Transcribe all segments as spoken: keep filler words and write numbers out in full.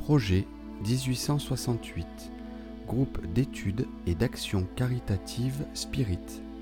Projet dix-huit cent soixante-huit, groupe d'études et d'action caritative Spirit.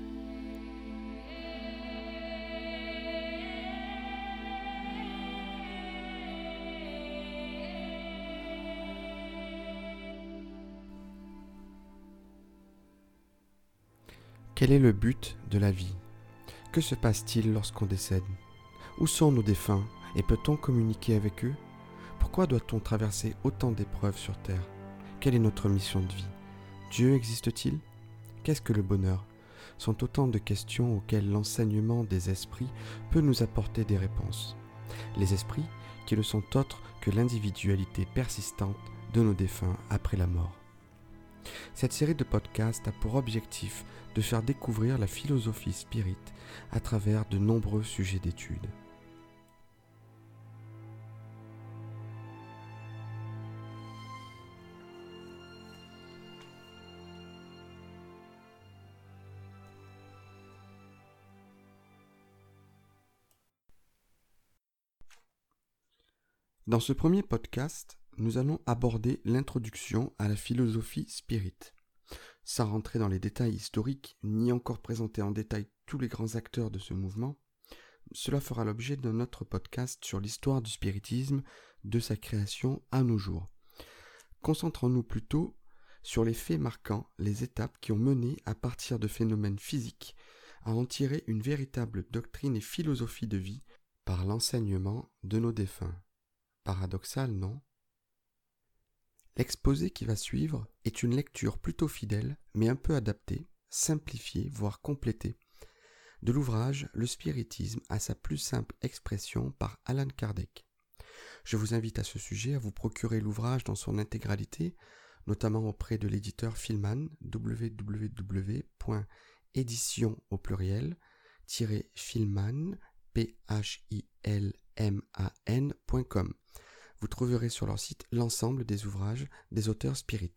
Quel est le but de la vie? Que se passe-t-il lorsqu'on décède? Où sont nos défunts et peut-on communiquer avec eux? Pourquoi doit-on traverser autant d'épreuves sur Terre? Quelle est notre mission de vie? Dieu existe-t-il? Qu'est-ce que le bonheur? Sont autant de questions auxquelles l'enseignement des esprits peut nous apporter des réponses. Les esprits qui ne sont autres que l'individualité persistante de nos défunts après la mort. Cette série de podcasts a pour objectif de faire découvrir la philosophie spirit à travers de nombreux sujets d'étude. Dans ce premier podcast, nous allons aborder l'introduction à la philosophie spirit. Sans rentrer dans les détails historiques, ni encore présenter en détail tous les grands acteurs de ce mouvement, cela fera l'objet d'un autre podcast sur l'histoire du spiritisme, de sa création à nos jours. Concentrons-nous plutôt sur les faits marquant les étapes qui ont mené, à partir de phénomènes physiques, à en tirer une véritable doctrine et philosophie de vie par l'enseignement de nos défunts. Paradoxal, non? L'exposé qui va suivre est une lecture plutôt fidèle, mais un peu adaptée, simplifiée, voire complétée, de l'ouvrage « Le spiritisme à sa plus simple expression » par Allan Kardec. Je vous invite à ce sujet à vous procurer l'ouvrage dans son intégralité, notamment auprès de l'éditeur Philman, w w w point édition au pluriel, philman, p h i l m a n point com. Vous trouverez sur leur site l'ensemble des ouvrages des auteurs spirit.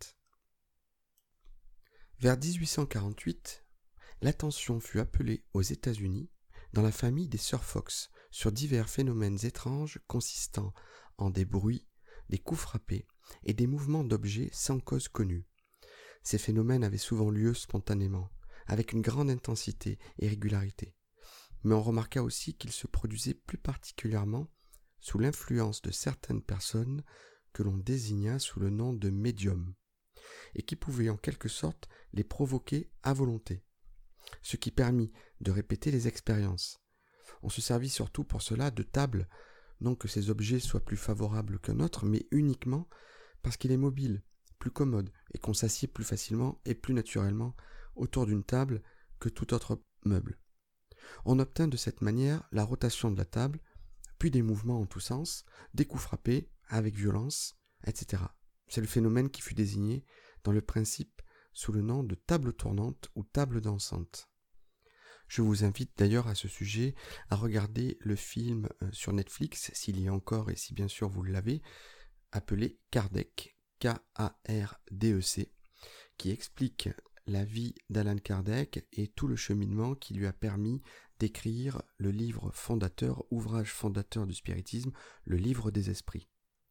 Vers dix-huit cent quarante-huit, l'attention fut appelée aux États-Unis, dans la famille des sœurs Fox, sur divers phénomènes étranges consistant en des bruits, des coups frappés et des mouvements d'objets sans cause connue. Ces phénomènes avaient souvent lieu spontanément, avec une grande intensité et régularité. Mais on remarqua aussi qu'ils se produisaient plus particulièrement sous l'influence de certaines personnes que l'on désigna sous le nom de médiums, et qui pouvaient en quelque sorte les provoquer à volonté, ce qui permit de répéter les expériences. On se servit surtout pour cela de tables, non que ces objets soient plus favorables qu'un autre, mais uniquement parce qu'il est mobile, plus commode, et qu'on s'assied plus facilement et plus naturellement autour d'une table que tout autre meuble. On obtint de cette manière la rotation de la table, puis des mouvements en tous sens, des coups frappés avec violence, et cetera. C'est le phénomène qui fut désigné dans le principe sous le nom de table tournante ou table dansante. Je vous invite d'ailleurs à ce sujet à regarder le film sur Netflix, s'il y est encore et si bien sûr vous l'avez, appelé Kardec, K A R D E C, qui explique la vie d'Allan Kardec et tout le cheminement qui lui a permis d'écrire le livre fondateur, ouvrage fondateur du spiritisme, le livre des esprits.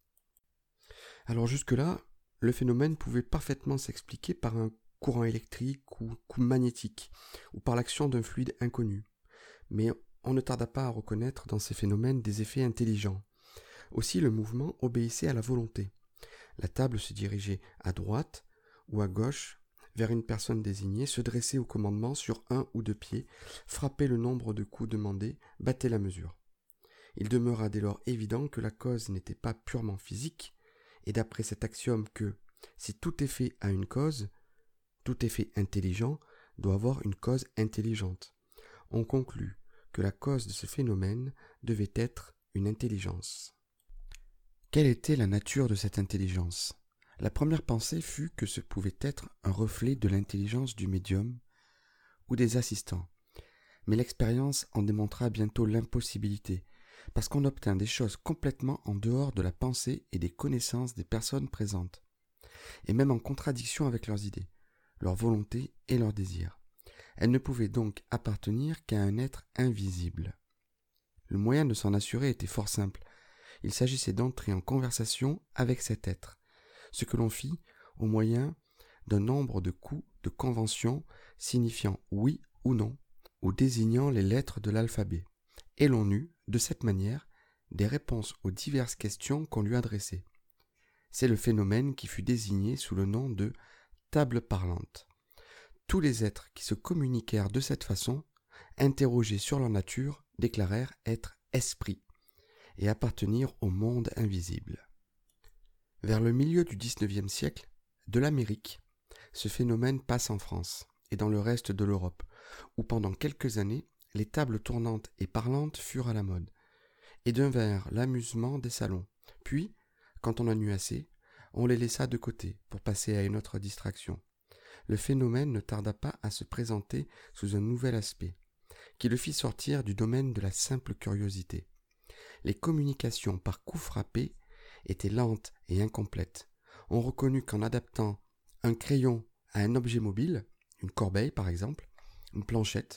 Alors jusque-là, le phénomène pouvait parfaitement s'expliquer par un courant électrique ou coup magnétique, ou par l'action d'un fluide inconnu. Mais on ne tarda pas à reconnaître dans ces phénomènes des effets intelligents. Aussi le mouvement obéissait à la volonté. La table se dirigeait à droite ou à gauche, vers une personne désignée, se dressait au commandement sur un ou deux pieds, frappait le nombre de coups demandés, battait la mesure. Il demeura dès lors évident que la cause n'était pas purement physique, et d'après cet axiome que, si tout effet a une cause, tout effet intelligent doit avoir une cause intelligente, on conclut que la cause de ce phénomène devait être une intelligence. Quelle était la nature de cette intelligence ? La première pensée fut que ce pouvait être un reflet de l'intelligence du médium ou des assistants. Mais l'expérience en démontra bientôt l'impossibilité, parce qu'on obtint des choses complètement en dehors de la pensée et des connaissances des personnes présentes, et même en contradiction avec leurs idées, leur volonté et leurs désirs. Elles ne pouvaient donc appartenir qu'à un être invisible. Le moyen de s'en assurer était fort simple. Il s'agissait d'entrer en conversation avec cet être, ce que l'on fit au moyen d'un nombre de coups de convention signifiant oui ou non, ou désignant les lettres de l'alphabet, et l'on eut, de cette manière, des réponses aux diverses questions qu'on lui adressait. C'est le phénomène qui fut désigné sous le nom de table parlante. Tous les êtres qui se communiquèrent de cette façon, interrogés sur leur nature, déclarèrent être esprits et appartenir au monde invisible. Vers le milieu du dix-neuvième siècle, de l'Amérique, ce phénomène passe en France et dans le reste de l'Europe, où pendant quelques années, les tables tournantes et parlantes furent à la mode, et devinrent l'amusement des salons. Puis, quand on en eut assez, on les laissa de côté pour passer à une autre distraction. Le phénomène ne tarda pas à se présenter sous un nouvel aspect, qui le fit sortir du domaine de la simple curiosité. Les communications par coups frappés étaient lentes et incomplètes. On reconnut qu'en adaptant un crayon à un objet mobile, une corbeille par exemple, une planchette,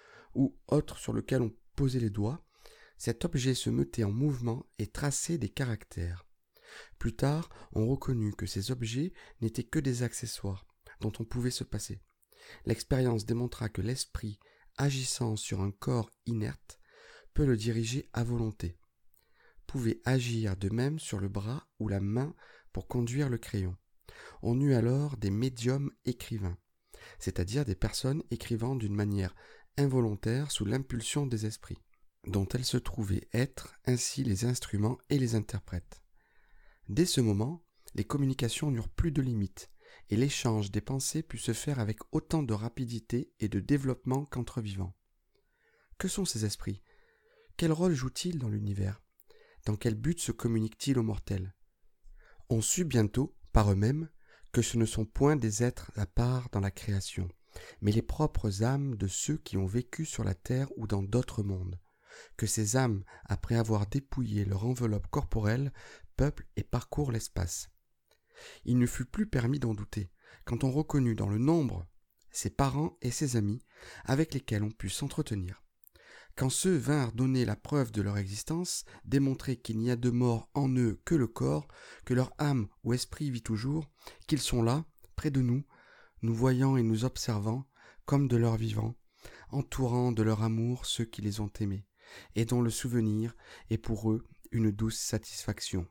ou autre sur lequel on posait les doigts, cet objet se mettait en mouvement et traçait des caractères. Plus tard, on reconnut que ces objets n'étaient que des accessoires dont on pouvait se passer. L'expérience démontra que l'esprit, agissant sur un corps inerte, peut le diriger à volonté, pouvait agir de même sur le bras ou la main pour conduire le crayon. On eut alors des médiums écrivains, c'est-à-dire des personnes écrivant d'une manière involontaire sous l'impulsion des esprits, dont elles se trouvaient être ainsi les instruments et les interprètes. Dès ce moment, les communications n'eurent plus de limites, et l'échange des pensées put se faire avec autant de rapidité et de développement qu'entre vivants. Que sont ces esprits? Quel rôle jouent-ils dans l'univers? Dans quel but se communiquent-ils aux mortels? On sut bientôt, par eux-mêmes, que ce ne sont point des êtres à part dans la création, mais les propres âmes de ceux qui ont vécu sur la terre ou dans d'autres mondes, que ces âmes, après avoir dépouillé leur enveloppe corporelle, peuplent et parcourent l'espace. Il ne fut plus permis d'en douter, quand on reconnut dans le nombre ses parents et ses amis, avec lesquels on put s'entretenir. Quand ceux vinrent donner la preuve de leur existence, démontrer qu'il n'y a de mort en eux que le corps, que leur âme ou esprit vit toujours, qu'ils sont là, près de nous, nous voyant et nous observant, comme de leur vivant, entourant de leur amour ceux qui les ont aimés, et dont le souvenir est pour eux une douce satisfaction.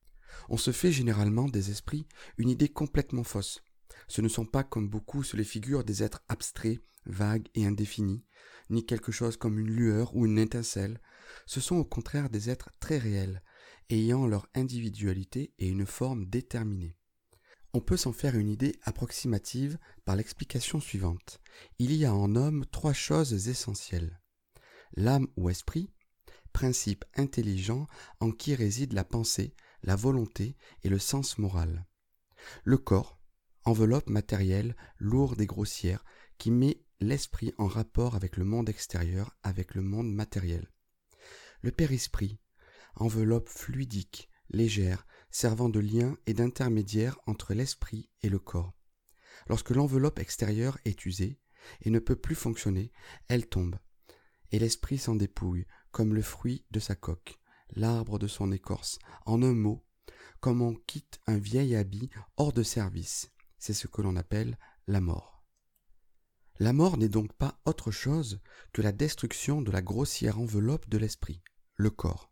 On se fait généralement des esprits une idée complètement fausse. Ce ne sont pas, comme beaucoup se les figurent, des êtres abstraits, vagues et indéfinis, ni quelque chose comme une lueur ou une étincelle. Ce sont au contraire des êtres très réels, ayant leur individualité et une forme déterminée. On peut s'en faire une idée approximative par l'explication suivante. Il y a en homme trois choses essentielles. L'âme ou esprit, principe intelligent en qui réside la pensée, la volonté et le sens moral. Le corps, enveloppe matérielle, lourde et grossière, qui met l'esprit en rapport avec le monde extérieur, avec le monde matériel. Le périsprit, enveloppe fluidique, légère, servant de lien et d'intermédiaire entre l'esprit et le corps. Lorsque l'enveloppe extérieure est usée et ne peut plus fonctionner, elle tombe, et l'esprit s'en dépouille, comme le fruit de sa coque, l'arbre de son écorce. En un mot, comme on quitte un vieil habit hors de service, c'est ce que l'on appelle la mort. La mort n'est donc pas autre chose que la destruction de la grossière enveloppe de l'esprit, le corps.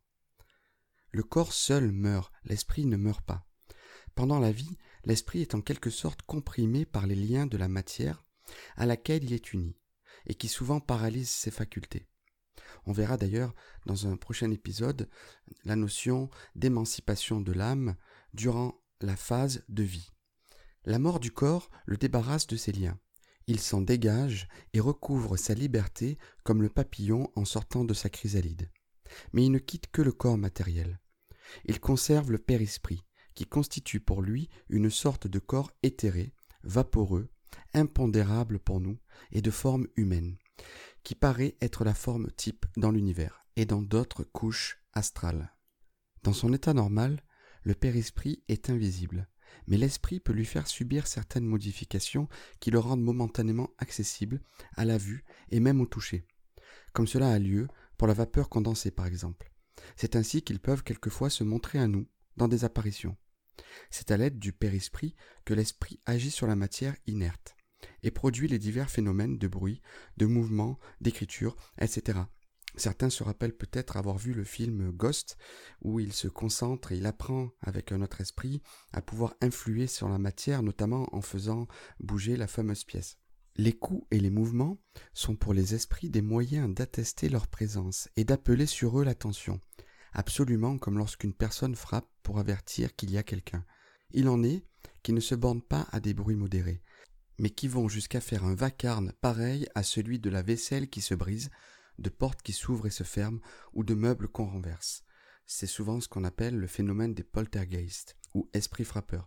Le corps seul meurt, l'esprit ne meurt pas. Pendant la vie, l'esprit est en quelque sorte comprimé par les liens de la matière à laquelle il est uni, et qui souvent paralyse ses facultés. On verra d'ailleurs dans un prochain épisode la notion d'émancipation de l'âme durant la phase de vie. La mort du corps le débarrasse de ses liens. Il s'en dégage et recouvre sa liberté comme le papillon en sortant de sa chrysalide. Mais il ne quitte que le corps matériel. Il conserve le périsprit, qui constitue pour lui une sorte de corps éthéré, vaporeux, impondérable pour nous et de forme humaine, qui paraît être la forme type dans l'univers et dans d'autres couches astrales. Dans son état normal, le périsprit est invisible, mais l'esprit peut lui faire subir certaines modifications qui le rendent momentanément accessible à la vue et même au toucher, comme cela a lieu pour la vapeur condensée par exemple. C'est ainsi qu'ils peuvent quelquefois se montrer à nous, dans des apparitions. C'est à l'aide du père-esprit que l'esprit agit sur la matière inerte et produit les divers phénomènes de bruit, de mouvement, d'écriture, et cetera. Certains se rappellent peut-être avoir vu le film Ghost, où il se concentre et il apprend avec un autre esprit à pouvoir influer sur la matière, notamment en faisant bouger la fameuse pièce. Les coups et les mouvements sont pour les esprits des moyens d'attester leur présence et d'appeler sur eux l'attention, absolument comme lorsqu'une personne frappe pour avertir qu'il y a quelqu'un. Il en est qui ne se bornent pas à des bruits modérés, mais qui vont jusqu'à faire un vacarme pareil à celui de la vaisselle qui se brise, de portes qui s'ouvrent et se ferment, ou de meubles qu'on renverse. C'est souvent ce qu'on appelle le phénomène des poltergeists, ou esprits frappeurs.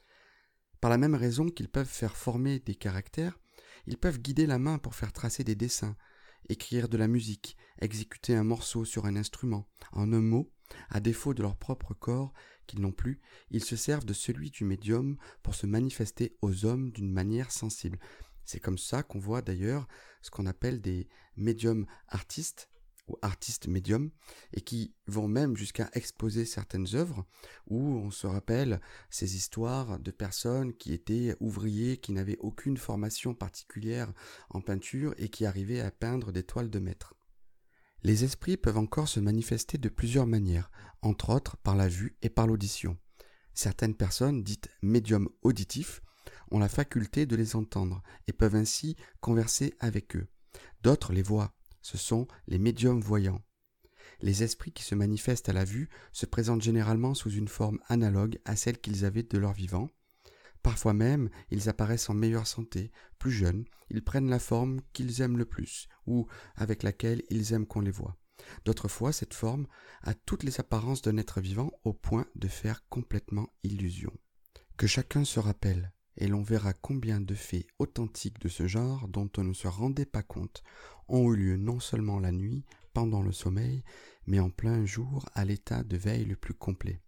Par la même raison qu'ils peuvent faire former des caractères, ils peuvent guider la main pour faire tracer des dessins, écrire de la musique, exécuter un morceau sur un instrument. En un mot, à défaut de leur propre corps qu'ils n'ont plus, ils se servent de celui du médium pour se manifester aux hommes d'une manière sensible. C'est comme ça qu'on voit d'ailleurs ce qu'on appelle des médiums artistes ou artistes médiums et qui vont même jusqu'à exposer certaines œuvres où on se rappelle ces histoires de personnes qui étaient ouvriers, qui n'avaient aucune formation particulière en peinture et qui arrivaient à peindre des toiles de maître. Les esprits peuvent encore se manifester de plusieurs manières, entre autres par la vue et par l'audition. Certaines personnes, dites médiums auditifs, ont la faculté de les entendre et peuvent ainsi converser avec eux. D'autres les voient, ce sont les médiums voyants. Les esprits qui se manifestent à la vue se présentent généralement sous une forme analogue à celle qu'ils avaient de leur vivant. Parfois même, ils apparaissent en meilleure santé, plus jeunes, ils prennent la forme qu'ils aiment le plus, ou avec laquelle ils aiment qu'on les voie. D'autres fois, cette forme a toutes les apparences d'un être vivant au point de faire complètement illusion. Que chacun se rappelle, et l'on verra combien de faits authentiques de ce genre, dont on ne se rendait pas compte, ont eu lieu non seulement la nuit, pendant le sommeil, mais en plein jour, à l'état de veille le plus complet.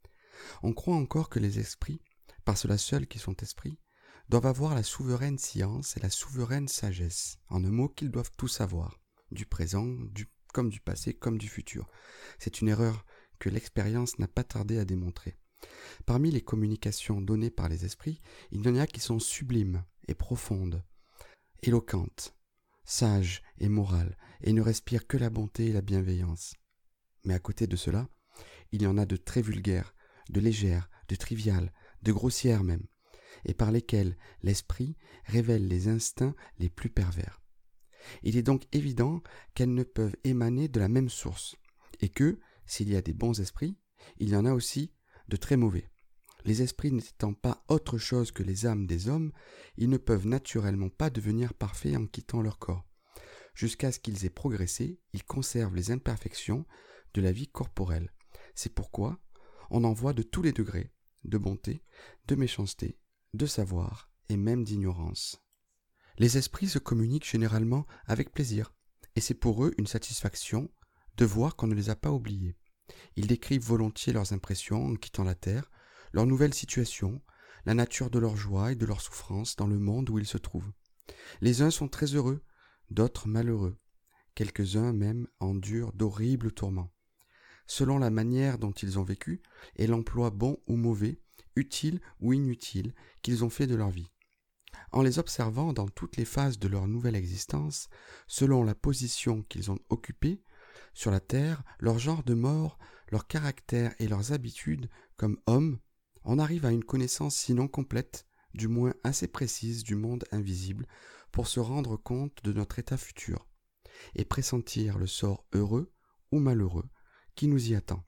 On croit encore que les esprits, par cela seul qui sont esprits, doivent avoir la souveraine science et la souveraine sagesse, en un mot qu'ils doivent tout savoir, du présent, du, comme du passé, comme du futur. C'est une erreur que l'expérience n'a pas tardé à démontrer. Parmi les communications données par les esprits, il y en a qui sont sublimes et profondes, éloquentes, sages et morales, et ne respirent que la bonté et la bienveillance. Mais à côté de cela, il y en a de très vulgaires, de légères, de triviales, de grossières même, et par lesquelles l'esprit révèle les instincts les plus pervers. Il est donc évident qu'elles ne peuvent émaner de la même source, et que, s'il y a des bons esprits, il y en a aussi de très mauvais. Les esprits n'étant pas autre chose que les âmes des hommes, ils ne peuvent naturellement pas devenir parfaits en quittant leur corps. Jusqu'à ce qu'ils aient progressé, ils conservent les imperfections de la vie corporelle. C'est pourquoi on en voit de tous les degrés, de bonté, de méchanceté, de savoir et même d'ignorance. Les esprits se communiquent généralement avec plaisir, et c'est pour eux une satisfaction de voir qu'on ne les a pas oubliés. Ils décrivent volontiers leurs impressions en quittant la terre, leur nouvelle situation, la nature de leur joie et de leur souffrance dans le monde où ils se trouvent. Les uns sont très heureux, d'autres malheureux. Quelques-uns même endurent d'horribles tourments. Selon la manière dont ils ont vécu et l'emploi bon ou mauvais, utile ou inutile, qu'ils ont fait de leur vie. En les observant dans toutes les phases de leur nouvelle existence, selon la position qu'ils ont occupée sur la terre, leur genre de mort, leur caractère et leurs habitudes comme hommes, on arrive à une connaissance sinon complète, du moins assez précise du monde invisible, pour se rendre compte de notre état futur, et pressentir le sort heureux ou malheureux qui nous y attend.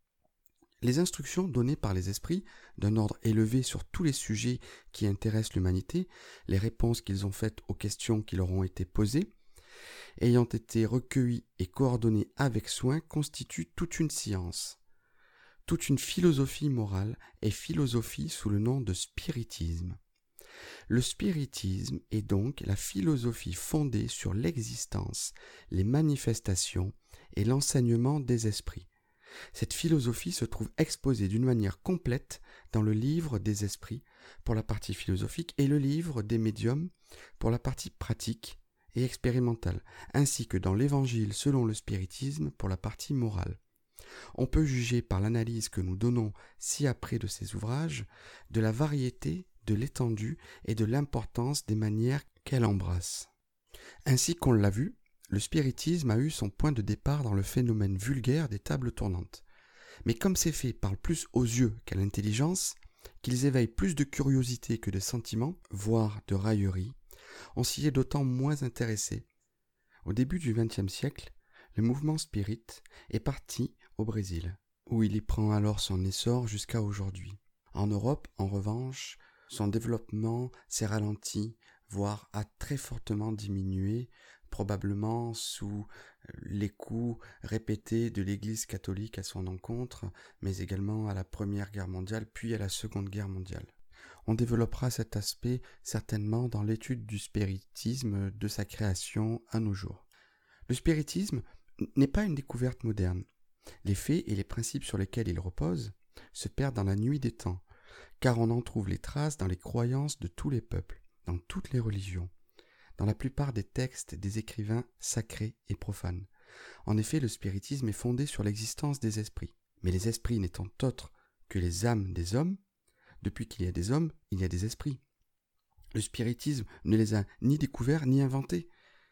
Les instructions données par les esprits, d'un ordre élevé sur tous les sujets qui intéressent l'humanité, les réponses qu'ils ont faites aux questions qui leur ont été posées, ayant été recueillies et coordonnées avec soin, constituent toute une science, toute une philosophie morale et philosophie sous le nom de spiritisme. Le spiritisme est donc la philosophie fondée sur l'existence, les manifestations et l'enseignement des esprits. Cette philosophie se trouve exposée d'une manière complète dans le livre des esprits pour la partie philosophique et le livre des médiums pour la partie pratique et expérimentale, ainsi que dans l'évangile selon le spiritisme pour la partie morale. On peut juger par l'analyse que nous donnons ci-après de ces ouvrages de la variété, de l'étendue et de l'importance des manières qu'elle embrasse. Ainsi qu'on l'a vu, le spiritisme a eu son point de départ dans le phénomène vulgaire des tables tournantes. Mais comme ces faits parlent plus aux yeux qu'à l'intelligence, qu'ils éveillent plus de curiosité que de sentiments, voire de raillerie, on s'y est d'autant moins intéressé. Au début du vingtième siècle, le mouvement spirit est parti au Brésil, où il y prend alors son essor jusqu'à aujourd'hui. En Europe, en revanche, son développement s'est ralenti, voire a très fortement diminué, probablement sous les coups répétés de l'Église catholique à son encontre, mais également à la Première Guerre mondiale, puis à la Seconde Guerre mondiale. On développera cet aspect certainement dans l'étude du spiritisme de sa création à nos jours. Le spiritisme n'est pas une découverte moderne. Les faits et les principes sur lesquels il repose se perdent dans la nuit des temps, car on en trouve les traces dans les croyances de tous les peuples, dans toutes les religions, dans la plupart des textes des écrivains sacrés et profanes. En effet, le spiritisme est fondé sur l'existence des esprits. Mais les esprits n'étant autres que les âmes des hommes, depuis qu'il y a des hommes, il y a des esprits. Le spiritisme ne les a ni découverts ni inventés.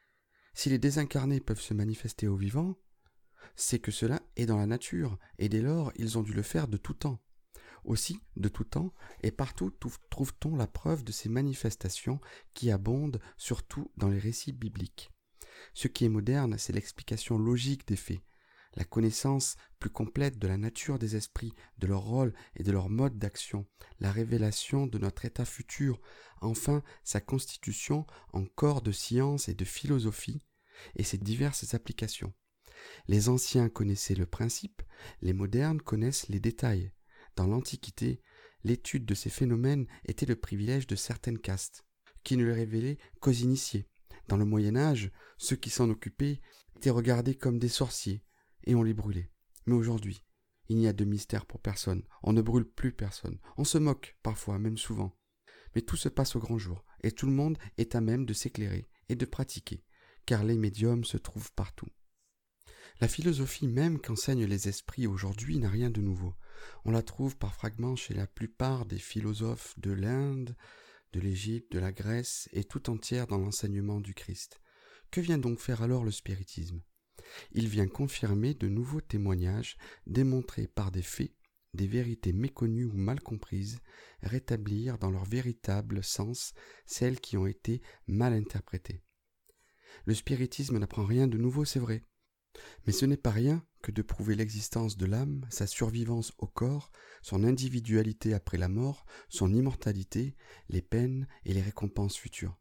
Si les désincarnés peuvent se manifester aux vivants, c'est que cela est dans la nature, et dès lors ils ont dû le faire de tout temps. Aussi, de tout temps, et partout trouve-t-on la preuve de ces manifestations qui abondent surtout dans les récits bibliques. Ce qui est moderne, c'est l'explication logique des faits, la connaissance plus complète de la nature des esprits, de leur rôle et de leur mode d'action, la révélation de notre état futur, enfin sa constitution en corps de science et de philosophie, et ses diverses applications. Les anciens connaissaient le principe, les modernes connaissent les détails. Dans l'Antiquité, l'étude de ces phénomènes était le privilège de certaines castes, qui ne le révélaient qu'aux initiés. Dans le Moyen-Âge, ceux qui s'en occupaient étaient regardés comme des sorciers, et on les brûlait. Mais aujourd'hui, il n'y a de mystère pour personne, on ne brûle plus personne, on se moque parfois, même souvent. Mais tout se passe au grand jour, et tout le monde est à même de s'éclairer et de pratiquer, car les médiums se trouvent partout. La philosophie même qu'enseignent les esprits aujourd'hui n'a rien de nouveau. On la trouve par fragments chez la plupart des philosophes de l'Inde, de l'Égypte, de la Grèce et tout entière dans l'enseignement du Christ. Que vient donc faire alors le spiritisme ? Il vient confirmer de nouveaux témoignages, démontrer par des faits des vérités méconnues ou mal comprises, rétablir dans leur véritable sens celles qui ont été mal interprétées. Le spiritisme n'apprend rien de nouveau, c'est vrai. Mais ce n'est pas rien que de prouver l'existence de l'âme, sa survivance au corps, son individualité après la mort, son immortalité, les peines et les récompenses futures.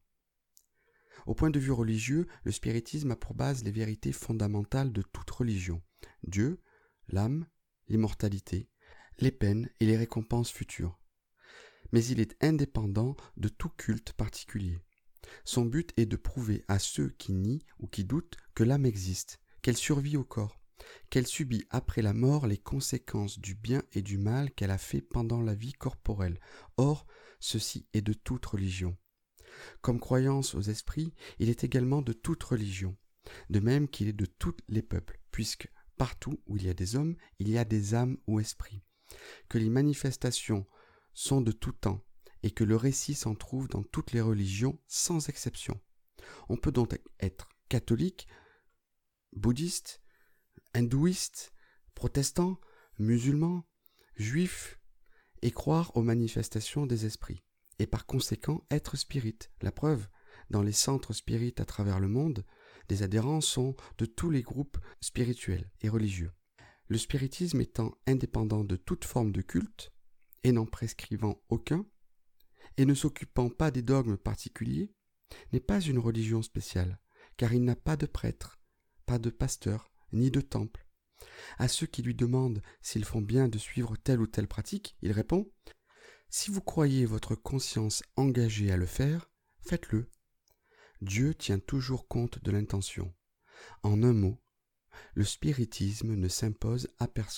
Au point de vue religieux, le spiritisme a pour base les vérités fondamentales de toute religion, Dieu, l'âme, l'immortalité, les peines et les récompenses futures. Mais il est indépendant de tout culte particulier. Son but est de prouver à ceux qui nient ou qui doutent que l'âme existe, qu'elle survit au corps, qu'elle subit après la mort les conséquences du bien et du mal qu'elle a fait pendant la vie corporelle. Or, ceci est de toute religion. Comme croyance aux esprits, il est également de toute religion, de même qu'il est de tous les peuples, puisque partout où il y a des hommes, il y a des âmes ou esprits, que les manifestations sont de tout temps, et que le récit s'en trouve dans toutes les religions sans exception. On peut donc être catholique, bouddhiste, hindouiste, protestant, musulman, juif, et croire aux manifestations des esprits, et par conséquent être spirit. La preuve, dans les centres spirites à travers le monde, les adhérents sont de tous les groupes spirituels et religieux. Le spiritisme étant indépendant de toute forme de culte, et n'en prescrivant aucun, et ne s'occupant pas des dogmes particuliers, n'est pas une religion spéciale, car il n'a pas de prêtre, pas de pasteur, ni de temple. À ceux qui lui demandent s'ils font bien de suivre telle ou telle pratique, il répond « Si vous croyez votre conscience engagée à le faire, faites-le. Dieu tient toujours compte de l'intention. En un mot, le spiritisme ne s'impose à personne. »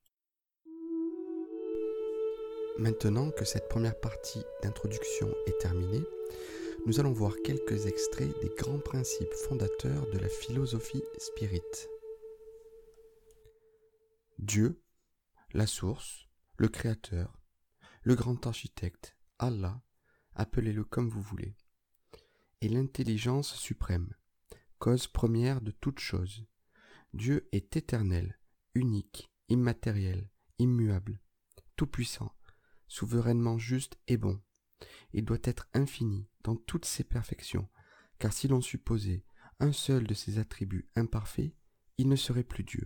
Maintenant que cette première partie d'introduction est terminée, nous allons voir quelques extraits des grands principes fondateurs de la philosophie spirit. Dieu, la source, le créateur, le grand architecte, Allah, appelez-le comme vous voulez, est l'intelligence suprême, cause première de toute chose. Dieu est éternel, unique, immatériel, immuable, tout-puissant, souverainement juste et bon. Il doit être infini dans toutes ses perfections, car si l'on supposait un seul de ses attributs imparfaits, il ne serait plus Dieu.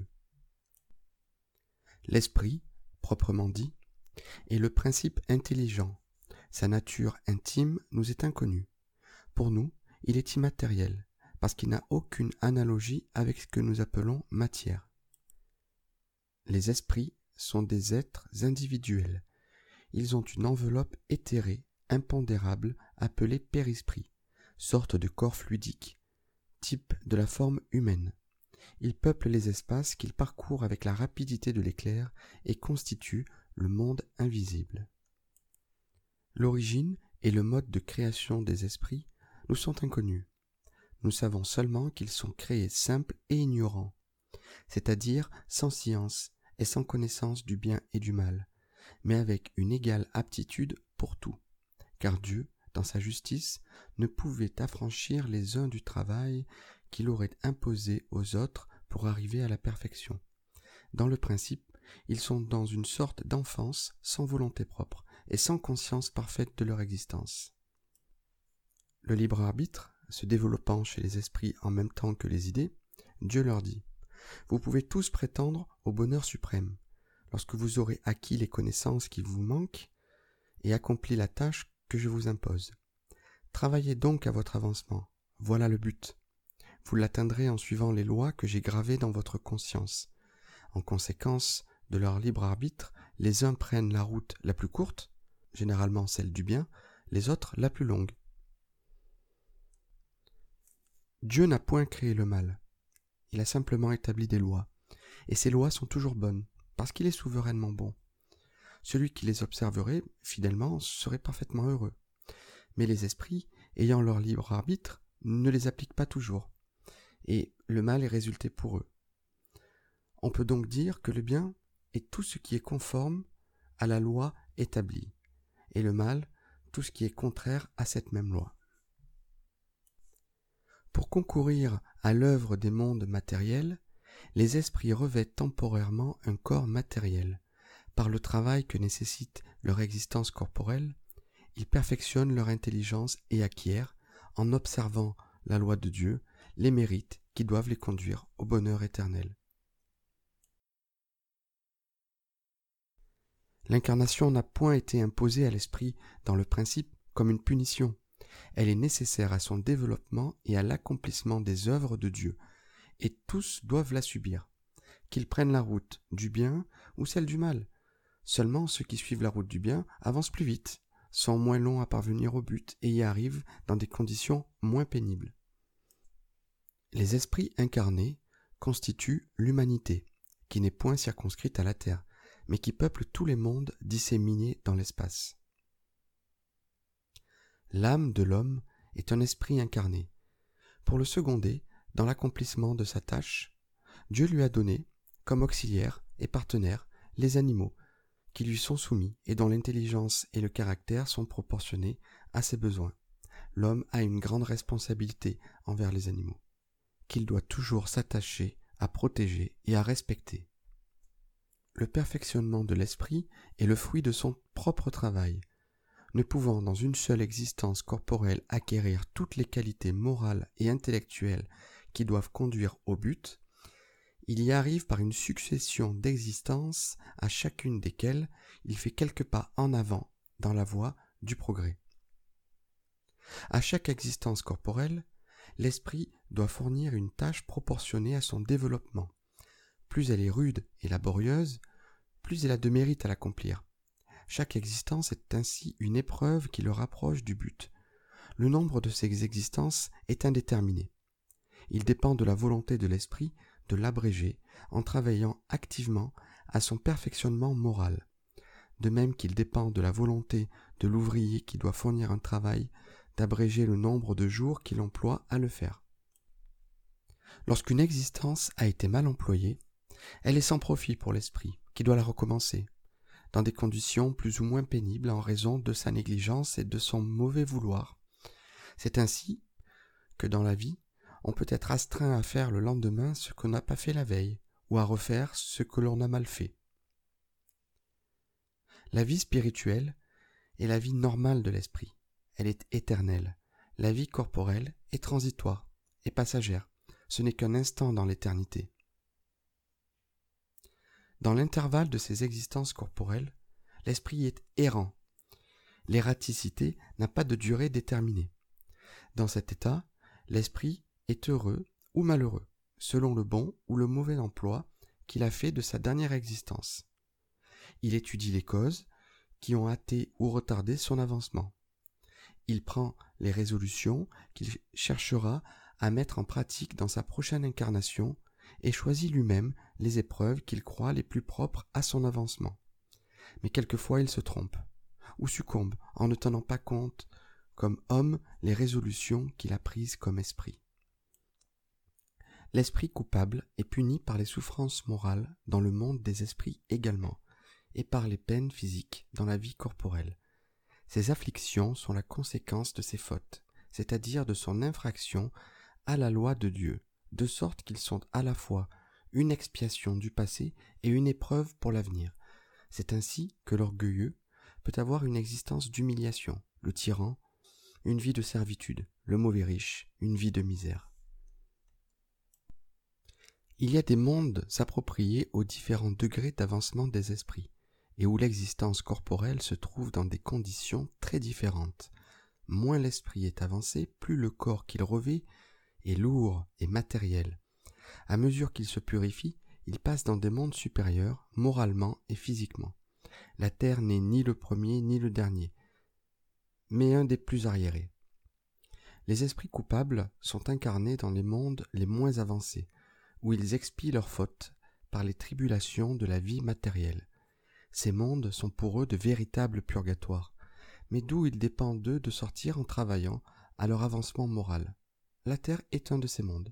L'esprit, proprement dit, est le principe intelligent. Sa nature intime nous est inconnue. Pour nous, il est immatériel, parce qu'il n'a aucune analogie avec ce que nous appelons matière. Les esprits sont des êtres individuels. Ils ont une enveloppe éthérée, impondérable, appelée périsprit, sorte de corps fluidique, type de la forme humaine. Ils peuplent les espaces qu'ils parcourent avec la rapidité de l'éclair et constituent le monde invisible. L'origine et le mode de création des esprits nous sont inconnus. Nous savons seulement qu'ils sont créés simples et ignorants, c'est-à-dire sans science et sans connaissance du bien et du mal, mais avec une égale aptitude pour tout, car Dieu, dans sa justice, ne pouvait affranchir les uns du travail qu'il aurait imposé aux autres pour arriver à la perfection. Dans le principe, ils sont dans une sorte d'enfance sans volonté propre et sans conscience parfaite de leur existence. Le libre arbitre, se développant chez les esprits en même temps que les idées, Dieu leur dit « Vous pouvez tous prétendre au bonheur suprême, lorsque vous aurez acquis les connaissances qui vous manquent et accompli la tâche que je vous impose. Travaillez donc à votre avancement, voilà le but. Vous l'atteindrez en suivant les lois que j'ai gravées dans votre conscience. En conséquence de leur libre arbitre, les uns prennent la route la plus courte, généralement celle du bien, les autres la plus longue. Dieu n'a point créé le mal. Il a simplement établi des lois, et ces lois sont toujours bonnes, parce qu'il est souverainement bon. Celui qui les observerait fidèlement serait parfaitement heureux. Mais les esprits, ayant leur libre arbitre, ne les appliquent pas toujours, et le mal est résulté pour eux. On peut donc dire que le bien est tout ce qui est conforme à la loi établie, et le mal, tout ce qui est contraire à cette même loi. Pour concourir à l'œuvre des mondes matériels, les esprits revêtent temporairement un corps matériel. Par le travail que nécessite leur existence corporelle, ils perfectionnent leur intelligence et acquièrent, en observant la loi de Dieu, les mérites qui doivent les conduire au bonheur éternel. L'incarnation n'a point été imposée à l'esprit dans le principe comme une punition. Elle est nécessaire à son développement et à l'accomplissement des œuvres de Dieu, et tous doivent la subir, qu'ils prennent la route du bien ou celle du mal. Seulement ceux qui suivent la route du bien avancent plus vite, sont moins longs à parvenir au but et y arrivent dans des conditions moins pénibles. Les esprits incarnés constituent l'humanité, qui n'est point circonscrite à la terre, mais qui peuple tous les mondes disséminés dans l'espace. L'âme de l'homme est un esprit incarné. Pour le seconder, dans l'accomplissement de sa tâche, Dieu lui a donné, comme auxiliaires et partenaires, les animaux, qui lui sont soumis et dont l'intelligence et le caractère sont proportionnés à ses besoins. L'homme a une grande responsabilité envers les animaux, qu'il doit toujours s'attacher à protéger et à respecter. Le perfectionnement de l'esprit est le fruit de son propre travail. Ne pouvant dans une seule existence corporelle acquérir toutes les qualités morales et intellectuelles qui doivent conduire au but, il y arrive par une succession d'existences à chacune desquelles il fait quelques pas en avant dans la voie du progrès. À chaque existence corporelle, l'esprit doit fournir une tâche proportionnée à son développement. Plus elle est rude et laborieuse, plus elle a de mérite à l'accomplir. Chaque existence est ainsi une épreuve qui le rapproche du but. Le nombre de ces existences est indéterminé. Il dépend de la volonté de l'esprit de l'abréger en travaillant activement à son perfectionnement moral, de même qu'il dépend de la volonté de l'ouvrier qui doit fournir un travail d'abréger le nombre de jours qu'il emploie à le faire. Lorsqu'une existence a été mal employée, Elle est sans profit pour l'esprit, qui doit la recommencer, dans des conditions plus ou moins pénibles en raison de sa négligence et de son mauvais vouloir. C'est ainsi que dans la vie, on peut être astreint à faire le lendemain ce qu'on n'a pas fait la veille, ou à refaire ce que l'on a mal fait. La vie spirituelle est la vie normale de l'esprit. Elle est éternelle. La vie corporelle est transitoire et passagère. Ce n'est qu'un instant dans l'éternité. Dans l'intervalle de ces existences corporelles, l'esprit est errant. L'erraticité n'a pas de durée déterminée. Dans cet état, l'esprit est heureux ou malheureux, selon le bon ou le mauvais emploi qu'il a fait de sa dernière existence. Il étudie les causes qui ont hâté ou retardé son avancement. Il prend les résolutions qu'il cherchera à mettre en pratique dans sa prochaine incarnation et choisit lui-même les épreuves qu'il croit les plus propres à son avancement. Mais quelquefois il se trompe, ou succombe en ne tenant pas compte, comme homme, les résolutions qu'il a prises comme esprit. L'esprit coupable est puni par les souffrances morales dans le monde des esprits également, et par les peines physiques dans la vie corporelle. Ces afflictions sont la conséquence de ses fautes, c'est-à-dire de son infraction à la loi de Dieu, de sorte qu'ils sont à la fois une expiation du passé et une épreuve pour l'avenir. C'est ainsi que l'orgueilleux peut avoir une existence d'humiliation, le tyran, une vie de servitude, le mauvais riche, une vie de misère. Il y a des mondes appropriés aux différents degrés d'avancement des esprits, et où l'existence corporelle se trouve dans des conditions très différentes. Moins l'esprit est avancé, plus le corps qu'il revêt est lourd et matériel. À mesure qu'il se purifie, il passe dans des mondes supérieurs, moralement et physiquement. La terre n'est ni le premier ni le dernier, mais un des plus arriérés. Les esprits coupables sont incarnés dans les mondes les moins avancés, où ils expient leurs fautes par les tribulations de la vie matérielle. Ces mondes sont pour eux de véritables purgatoires, mais d'où il dépend d'eux de sortir en travaillant à leur avancement moral. La terre est un de ces mondes.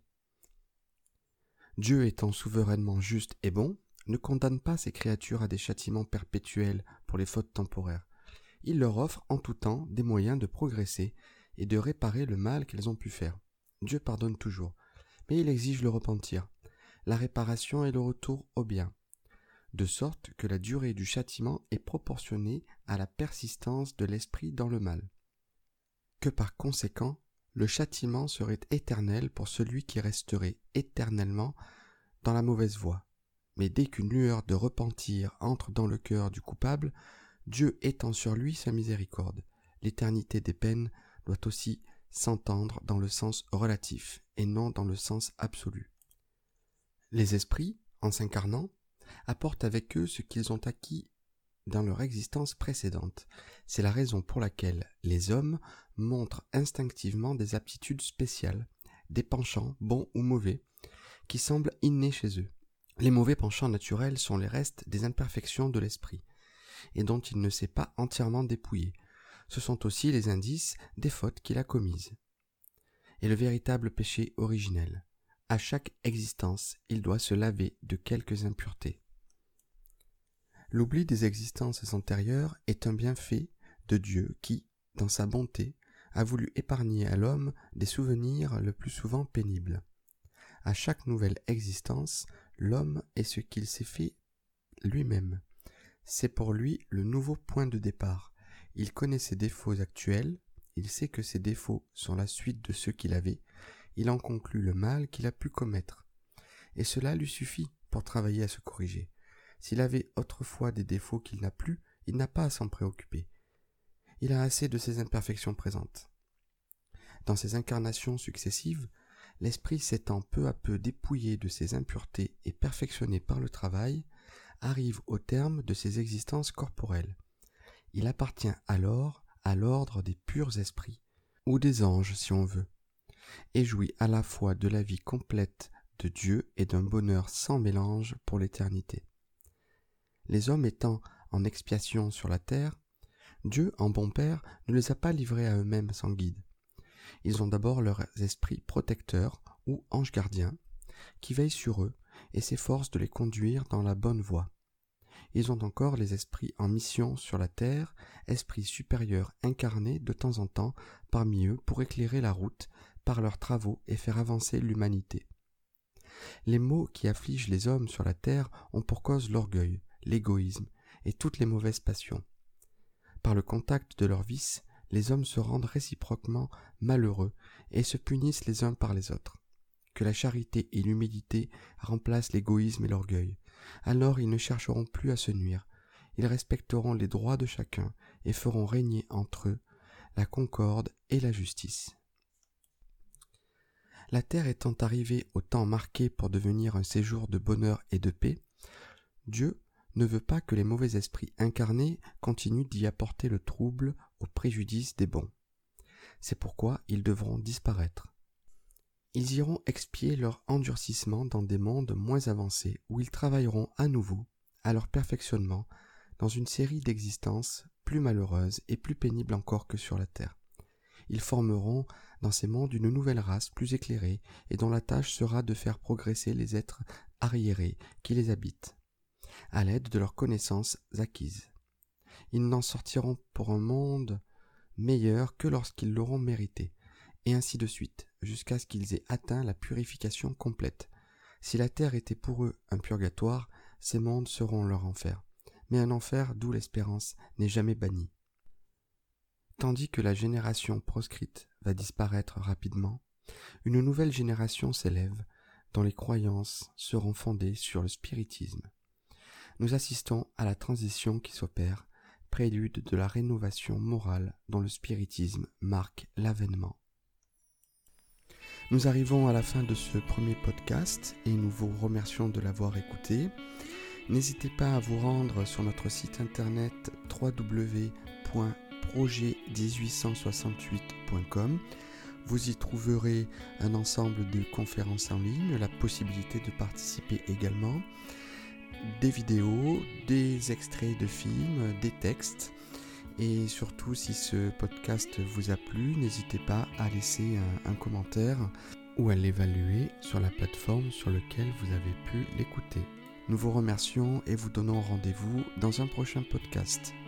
Dieu étant souverainement juste et bon, ne condamne pas ses créatures à des châtiments perpétuels pour les fautes temporaires. Il leur offre en tout temps des moyens de progresser et de réparer le mal qu'elles ont pu faire. Dieu pardonne toujours, mais il exige le repentir, la réparation et le retour au bien, de sorte que la durée du châtiment est proportionnée à la persistance de l'esprit dans le mal. Que par conséquent, le châtiment serait éternel pour celui qui resterait éternellement dans la mauvaise voie. Mais dès qu'une lueur de repentir entre dans le cœur du coupable, Dieu étend sur lui sa miséricorde. L'éternité des peines doit aussi s'entendre dans le sens relatif et non dans le sens absolu. Les esprits, en s'incarnant, apportent avec eux ce qu'ils ont acquis dans leur existence précédente. C'est la raison pour laquelle les hommes montrent instinctivement des aptitudes spéciales, des penchants, bons ou mauvais, qui semblent innés chez eux. Les mauvais penchants naturels sont les restes des imperfections de l'esprit, et dont il ne s'est pas entièrement dépouillé. Ce sont aussi les indices des fautes qu'il a commises. Et le véritable péché originel. À chaque existence, il doit se laver de quelques impuretés. L'oubli des existences antérieures est un bienfait de Dieu qui, dans sa bonté, a voulu épargner à l'homme des souvenirs le plus souvent pénibles. À chaque nouvelle existence, l'homme est ce qu'il s'est fait lui-même. C'est pour lui le nouveau point de départ. Il connaît ses défauts actuels, il sait que ces défauts sont la suite de ceux qu'il avait, il en conclut le mal qu'il a pu commettre. Et cela lui suffit pour travailler à se corriger. S'il avait autrefois des défauts qu'il n'a plus, il n'a pas à s'en préoccuper. Il a assez de ses imperfections présentes. Dans ses incarnations successives, l'esprit s'étant peu à peu dépouillé de ses impuretés et perfectionné par le travail, arrive au terme de ses existences corporelles. Il appartient alors à l'ordre des purs esprits, ou des anges si on veut, et jouit à la fois de la vie complète de Dieu et d'un bonheur sans mélange pour l'éternité. Les hommes étant en expiation sur la terre, Dieu, en bon Père, ne les a pas livrés à eux-mêmes sans guide. Ils ont d'abord leurs esprits protecteurs ou anges gardiens qui veillent sur eux et s'efforcent de les conduire dans la bonne voie. Ils ont encore les esprits en mission sur la terre, esprits supérieurs incarnés de temps en temps parmi eux pour éclairer la route par leurs travaux et faire avancer l'humanité. Les maux qui affligent les hommes sur la terre ont pour cause l'orgueil, l'égoïsme et toutes les mauvaises passions. Par le contact de leurs vices, les hommes se rendent réciproquement malheureux et se punissent les uns par les autres. Que la charité et l'humilité remplacent l'égoïsme et l'orgueil. Alors ils ne chercheront plus à se nuire, ils respecteront les droits de chacun et feront régner entre eux la concorde et la justice. La terre étant arrivée au temps marqué pour devenir un séjour de bonheur et de paix, Dieu ne veut pas que les mauvais esprits incarnés continuent d'y apporter le trouble au préjudice des bons. C'est pourquoi ils devront disparaître. Ils iront expier leur endurcissement dans des mondes moins avancés où ils travailleront à nouveau à leur perfectionnement dans une série d'existences plus malheureuses et plus pénibles encore que sur la terre. Ils formeront dans ces mondes une nouvelle race plus éclairée et dont la tâche sera de faire progresser les êtres arriérés qui les habitent, à l'aide de leurs connaissances acquises. Ils n'en sortiront pour un monde meilleur que lorsqu'ils l'auront mérité, et ainsi de suite, jusqu'à ce qu'ils aient atteint la purification complète. Si la terre était pour eux un purgatoire, ces mondes seront leur enfer, mais un enfer d'où l'espérance n'est jamais bannie. Tandis que la génération proscrite va disparaître rapidement, une nouvelle génération s'élève, dont les croyances seront fondées sur le spiritisme. Nous assistons à la transition qui s'opère, prélude de la rénovation morale dont le spiritisme marque l'avènement. Nous arrivons à la fin de ce premier podcast et nous vous remercions de l'avoir écouté. N'hésitez pas à vous rendre sur notre site internet w w w point projet dix-huit cent soixante-huit point com. Vous y trouverez un ensemble de conférences en ligne, la possibilité de participer également, des vidéos, des extraits de films, des textes. Et surtout, si ce podcast vous a plu, n'hésitez pas à laisser un, un commentaire ou à l'évaluer sur la plateforme sur laquelle vous avez pu l'écouter. Nous vous remercions et vous donnons rendez-vous dans un prochain podcast.